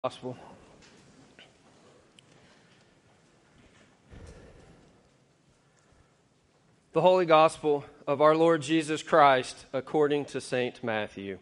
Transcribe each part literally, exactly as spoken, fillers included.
Gospel. The Holy Gospel of our Lord Jesus Christ according to Saint Matthew.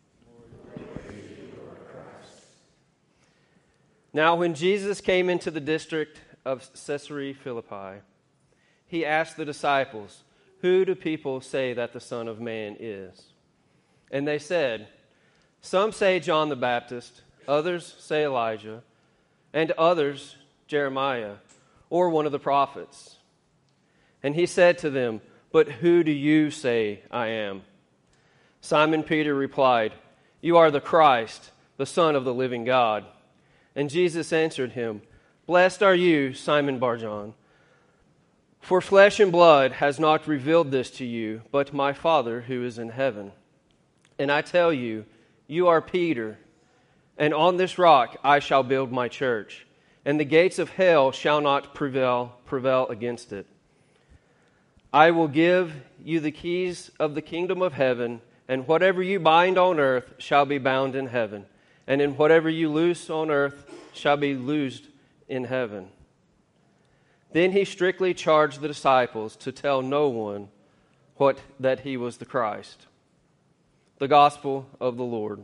Now when Jesus came into the district of Caesarea Philippi, he asked the disciples, "Who do people say that the Son of Man is?" And they said, "Some say John the Baptist, others say Elijah, and others Jeremiah, or one of the prophets." And he said to them, "But who do you say I am?" Simon Peter replied, "You are the Christ, the Son of the living God." And Jesus answered him, "Blessed are you, Simon Bar-Jonah, for flesh and blood has not revealed this to you, but my Father who is in heaven. And I tell you, you are Peter, and on this rock I shall build my church, and the gates of hell shall not prevail, prevail against it. I will give you the keys of the kingdom of heaven, and whatever you bind on earth shall be bound in heaven, and in whatever you loose on earth shall be loosed in heaven." Then he strictly charged the disciples to tell no one what that he was the Christ. The Gospel of the Lord.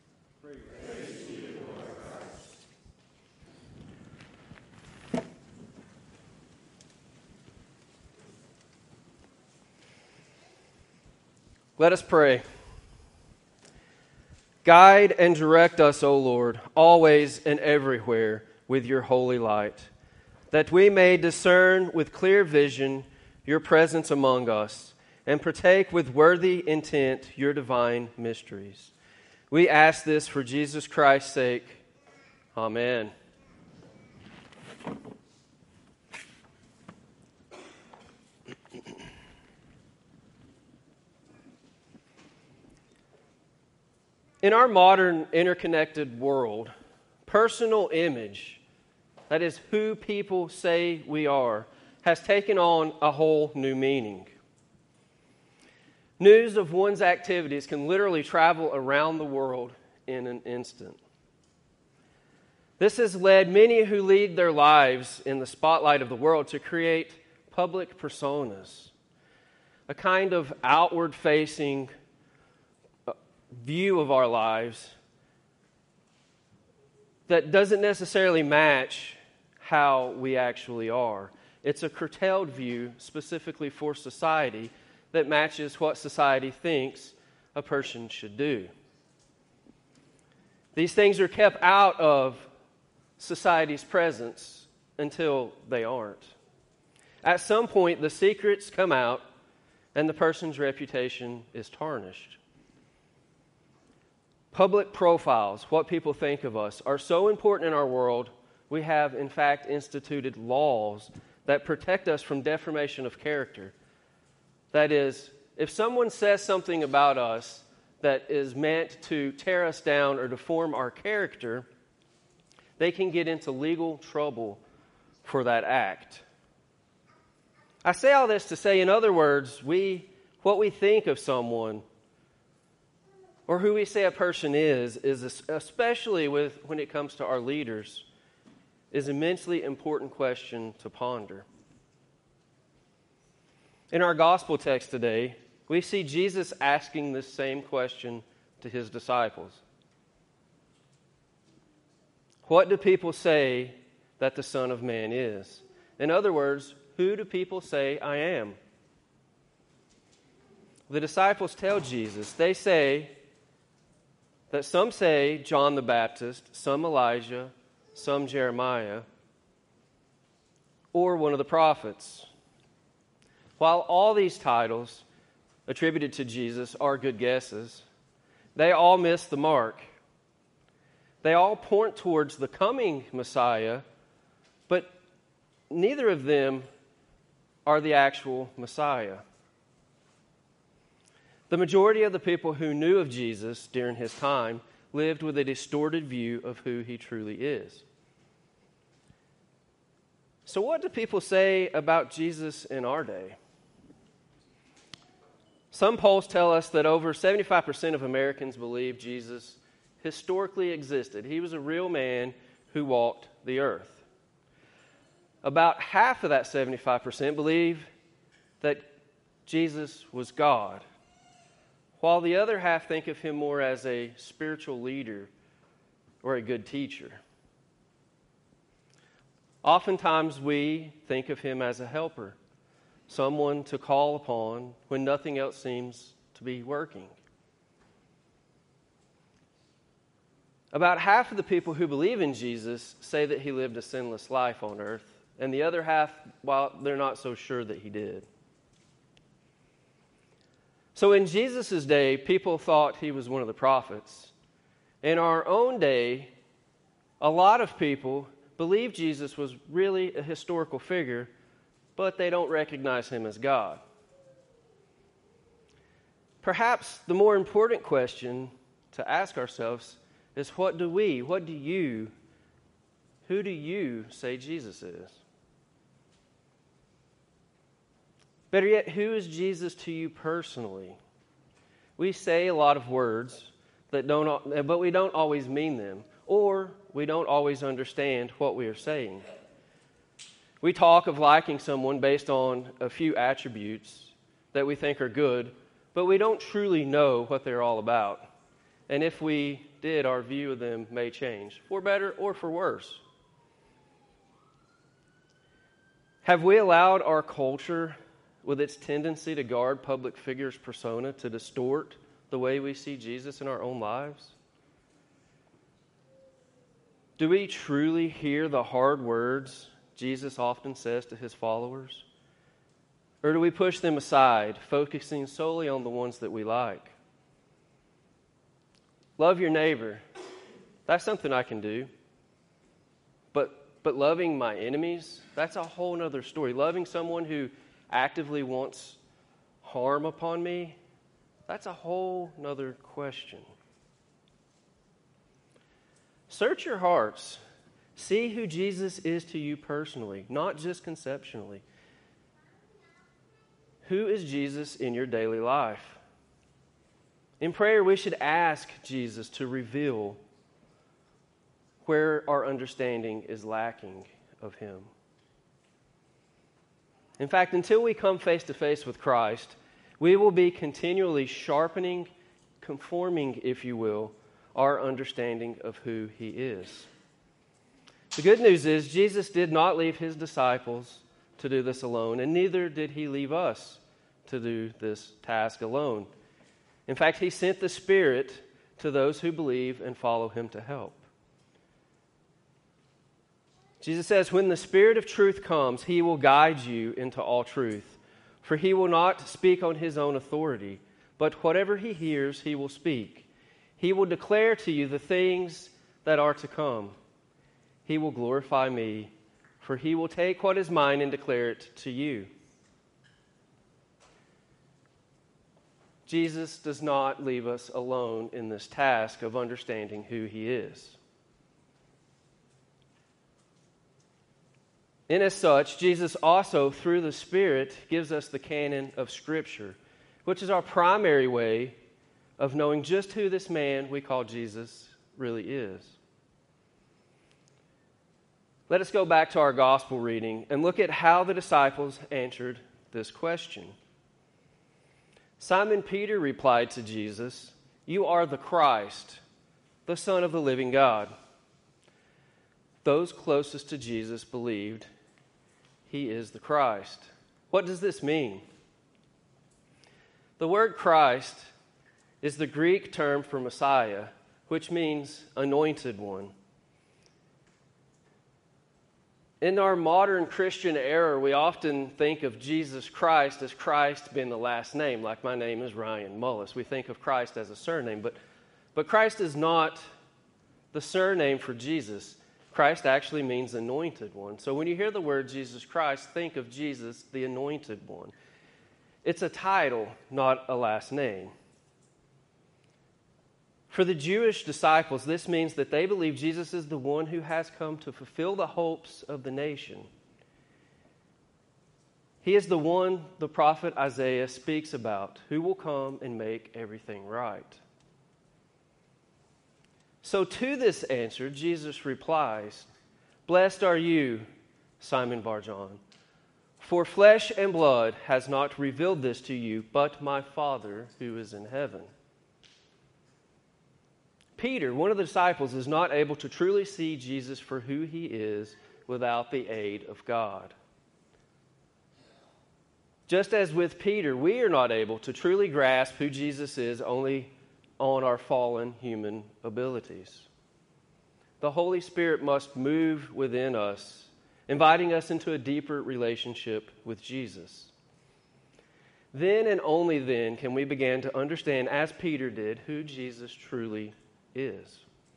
Let us pray. Guide and direct us, O Lord, always and everywhere with your holy light, that we may discern with clear vision your presence among us and partake with worthy intent your divine mysteries. We ask this for Jesus Christ's sake. Amen. In our modern interconnected world, personal image, that is who people say we are, has taken on a whole new meaning. News of one's activities can literally travel around the world in an instant. This has led many who lead their lives in the spotlight of the world to create public personas, a kind of outward-facing view of our lives that doesn't necessarily match how we actually are. It's a curtailed view specifically for society that matches what society thinks a person should do. These things are kept out of society's presence until they aren't. At some point, the secrets come out and the person's reputation is tarnished. Public profiles, what people think of us, are so important in our world, we have, in fact, instituted laws that protect us from deformation of character. That is, if someone says something about us that is meant to tear us down or deform our character, they can get into legal trouble for that act. I say all this to say, in other words, we, what we think of someone or who we say a person is, is especially with when it comes to our leaders, is an immensely important question to ponder. In our gospel text today, we see Jesus asking this same question to his disciples. What do people say that the Son of Man is? In other words, who do people say I am? The disciples tell Jesus, they say that some say John the Baptist, some Elijah, some Jeremiah, or one of the prophets. While all these titles attributed to Jesus are good guesses, they all miss the mark. They all point towards the coming Messiah, but neither of them are the actual Messiah. The majority of the people who knew of Jesus during his time lived with a distorted view of who he truly is. So what do people say about Jesus in our day? Some polls tell us that over seventy-five percent of Americans believe Jesus historically existed. He was a real man who walked the earth. About half of that seventy-five percent believe that Jesus was God, while the other half think of him more as a spiritual leader or a good teacher. Oftentimes we think of him as a helper, someone to call upon when nothing else seems to be working. About half of the people who believe in Jesus say that he lived a sinless life on earth, and the other half, well, they're not so sure that he did. So in Jesus' day, people thought he was one of the prophets. In our own day, a lot of people believe Jesus was really a historical figure, but they don't recognize him as God. Perhaps the more important question to ask ourselves is, what do we, what do you, who do you say Jesus is? Better yet, who is Jesus to you personally? We say a lot of words that don't, but we don't always mean them, or we don't always understand what we are saying. We talk of liking someone based on a few attributes that we think are good, but we don't truly know what they're all about. And if we did, our view of them may change, for better or for worse. Have we allowed our culture, with its tendency to guard public figures' persona, to distort the way we see Jesus in our own lives? Do we truly hear the hard words Jesus often says to his followers? Or do we push them aside, focusing solely on the ones that we like? Love your neighbor. That's something I can do. But but loving my enemies, that's a whole other story. Loving someone who actively wants harm upon me, that's a whole nother question. Search your hearts. See who Jesus is to you personally, not just conceptually. Who is Jesus in your daily life? In prayer, we should ask Jesus to reveal where our understanding is lacking of him. In fact, until we come face to face with Christ, we will be continually sharpening, conforming, if you will, our understanding of who he is. The good news is Jesus did not leave his disciples to do this alone, and neither did he leave us to do this task alone. In fact, he sent the Spirit to those who believe and follow him to help. Jesus says, when the Spirit of truth comes, he will guide you into all truth. For he will not speak on his own authority, but whatever he hears, he will speak. He will declare to you the things that are to come. He will glorify me, for he will take what is mine and declare it to you. Jesus does not leave us alone in this task of understanding who he is. And as such, Jesus also, through the Spirit, gives us the canon of Scripture, which is our primary way of knowing just who this man we call Jesus really is. Let us go back to our gospel reading and look at how the disciples answered this question. Simon Peter replied to Jesus, "You are the Christ, the Son of the living God." Those closest to Jesus believed he is the Christ. What does this mean? The word Christ is the Greek term for Messiah, which means anointed one. In our modern Christian era, we often think of Jesus Christ as Christ being the last name, like my name is Ryan Mullis. We think of Christ as a surname, but, but Christ is not the surname for Jesus. Christ actually means anointed one. So when you hear the word Jesus Christ, think of Jesus, the anointed one. It's a title, not a last name. For the Jewish disciples, this means that they believe Jesus is the one who has come to fulfill the hopes of the nation. He is the one the prophet Isaiah speaks about, who will come and make everything right. So to this answer, Jesus replies, "Blessed are you, Simon Bar-John, for flesh and blood has not revealed this to you, but my Father who is in heaven." Peter, one of the disciples, is not able to truly see Jesus for who he is without the aid of God. Just as with Peter, we are not able to truly grasp who Jesus is only on our fallen human abilities. The Holy Spirit must move within us, inviting us into a deeper relationship with Jesus. Then and only then can we begin to understand, as Peter did, who Jesus truly is.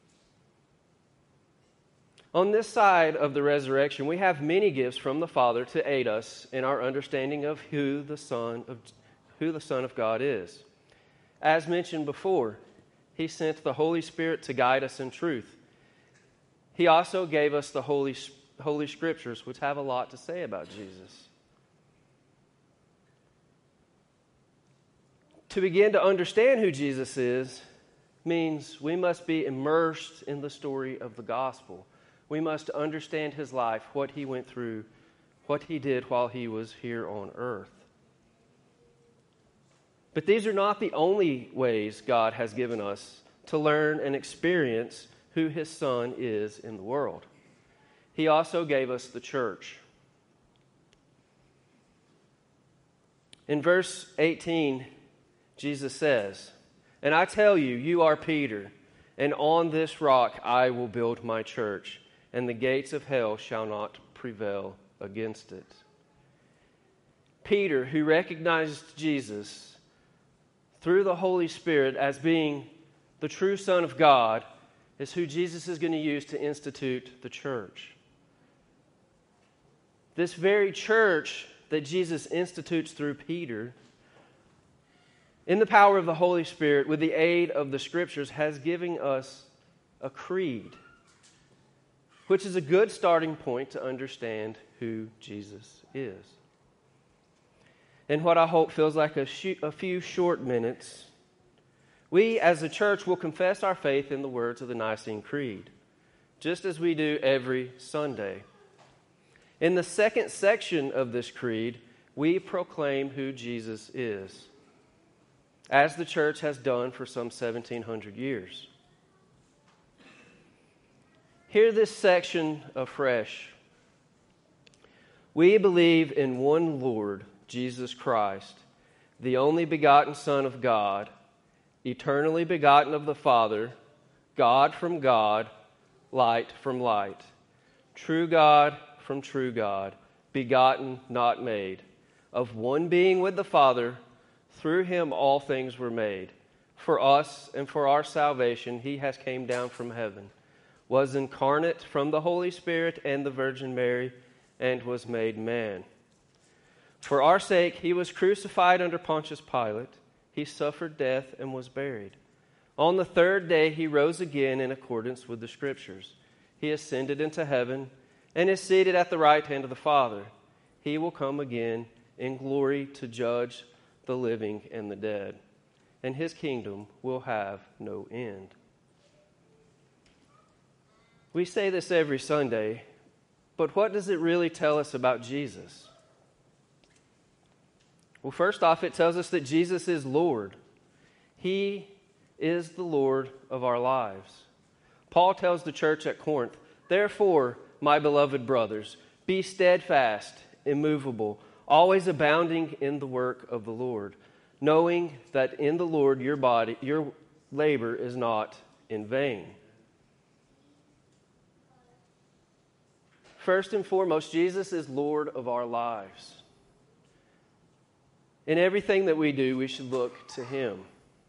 On this side of the resurrection, we have many gifts from the Father to aid us in our understanding of who the Son of who the Son of God is. As mentioned before, He sent the Holy Spirit to guide us in truth. He also gave us the Holy, Holy Scriptures, which have a lot to say about Jesus. To begin to understand who Jesus is means we must be immersed in the story of the gospel. We must understand his life, what he went through, what he did while he was here on earth. But these are not the only ways God has given us to learn and experience who his Son is in the world. He also gave us the church. In verse eighteen, Jesus says, "And I tell you, you are Peter, and on this rock I will build my church, and the gates of hell shall not prevail against it." Peter, who recognized Jesus through the Holy Spirit as being the true Son of God, is who Jesus is going to use to institute the church. This very church that Jesus institutes through Peter, in the power of the Holy Spirit, with the aid of the Scriptures, has given us a creed, which is a good starting point to understand who Jesus is. In what I hope feels like a, sh- a few short minutes, we as a church will confess our faith in the words of the Nicene Creed, just as we do every Sunday. In the second section of this creed, we proclaim who Jesus is, as the church has done for some seventeen hundred years. Hear this section afresh. We believe in one Lord, Jesus Christ, the only begotten Son of God, eternally begotten of the Father, God from God, light from light, true God from true God, begotten, not made, of one being with the Father. Through him all things were made. For us and for our salvation he has came down from heaven, was incarnate from the Holy Spirit and the Virgin Mary, and was made man. For our sake he was crucified under Pontius Pilate. He suffered death and was buried. On the third day he rose again in accordance with the Scriptures. He ascended into heaven and is seated at the right hand of the Father. He will come again in glory to judge the living and the dead, and his kingdom will have no end. We say this every Sunday, but what does it really tell us about Jesus? Well, first off, it tells us that Jesus is Lord. He is the Lord of our lives. Paul tells the church at Corinth, "Therefore, my beloved brothers, be steadfast, immovable, always abounding in the work of the Lord, knowing that in the Lord your body, your labor is not in vain." First and foremost, Jesus is Lord of our lives. In everything that we do, we should look to him.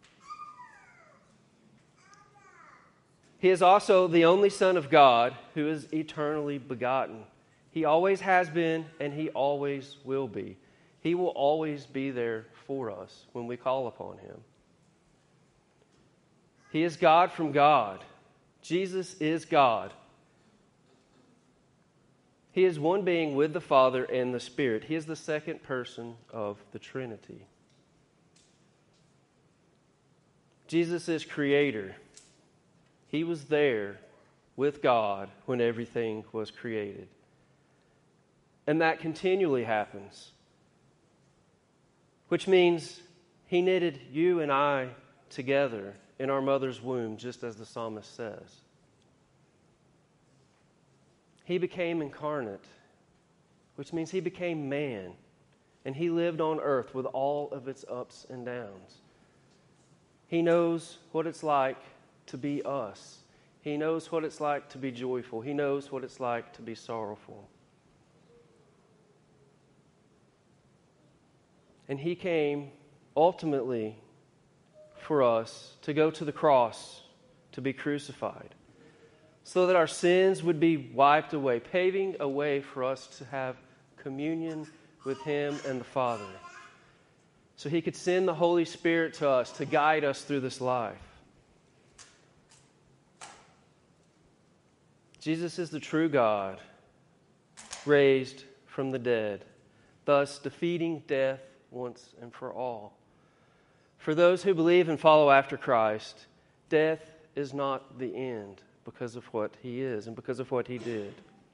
He is also the only Son of God who is eternally begotten. He always has been, and he always will be. He will always be there for us when we call upon him. He is God from God. Jesus is God. He is one being with the Father and the Spirit. He is the second person of the Trinity. Jesus is Creator. He was there with God when everything was created. And that continually happens, which means He knitted you and I together in our mother's womb, just as the psalmist says. He became incarnate, which means He became man, and He lived on earth with all of its ups and downs. He knows what it's like to be us. He knows what it's like to be joyful. He knows what it's like to be sorrowful. And He came ultimately for us to go to the cross, to be crucified, so that our sins would be wiped away, paving a way for us to have communion with Him and the Father. So He could send the Holy Spirit to us to guide us through this life. Jesus is the true God, raised from the dead, thus defeating death once and for all. For those who believe and follow after Christ, death is not the end because of what He is and because of what He did.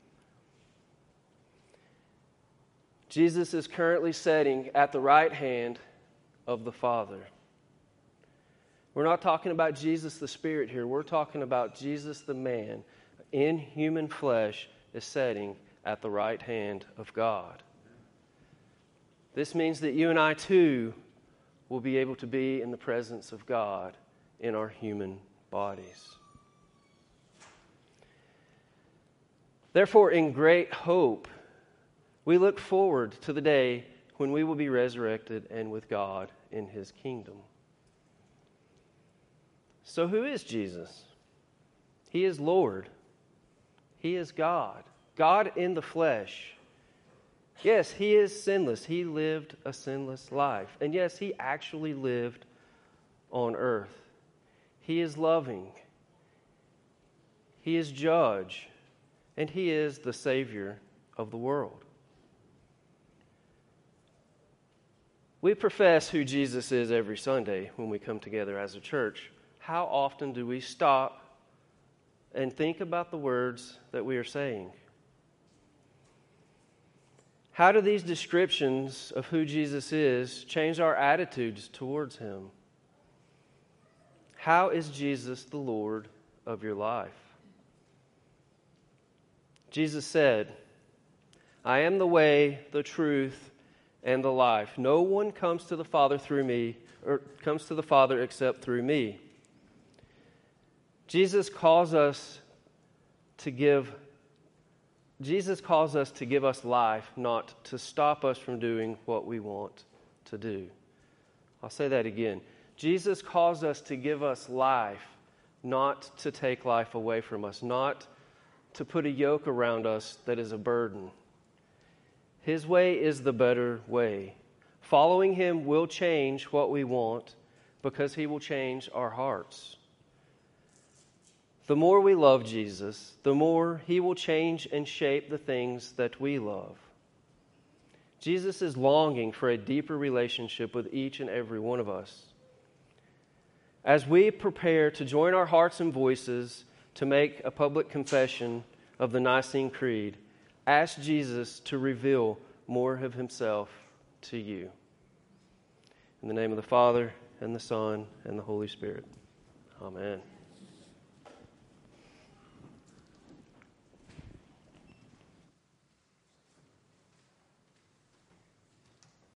Jesus is currently sitting at the right hand of the Father. We're not talking about Jesus the Spirit here. We're talking about Jesus the man in human flesh is sitting at the right hand of God. This means that you and I too will be able to be in the presence of God in our human bodies. Therefore, in great hope, we look forward to the day when we will be resurrected and with God in His kingdom. So who is Jesus? He is Lord. He is God. God in the flesh. Yes, He is sinless. He lived a sinless life. And yes, He actually lived on earth. He is loving. He is judge. And He is the Savior of the world. We profess who Jesus is every Sunday when we come together as a church. How often do we stop and think about the words that we are saying? How do these descriptions of who Jesus is change our attitudes towards Him? How is Jesus the Lord of your life? Jesus said, I am the way, the truth, and the life. No one comes to the Father through me, or comes to the Father except through me. Jesus calls us to give Jesus calls us to give us life, not to stop us from doing what we want to do. I'll say that again. Jesus calls us to give us life, not to take life away from us, not to put a yoke around us that is a burden. His way is the better way. Following Him will change what we want because He will change our hearts. The more we love Jesus, the more He will change and shape the things that we love. Jesus is longing for a deeper relationship with each and every one of us. As we prepare to join our hearts and voices to make a public confession of the Nicene Creed, ask Jesus to reveal more of Himself to you. In the name of the Father, and the Son, and the Holy Spirit. Amen.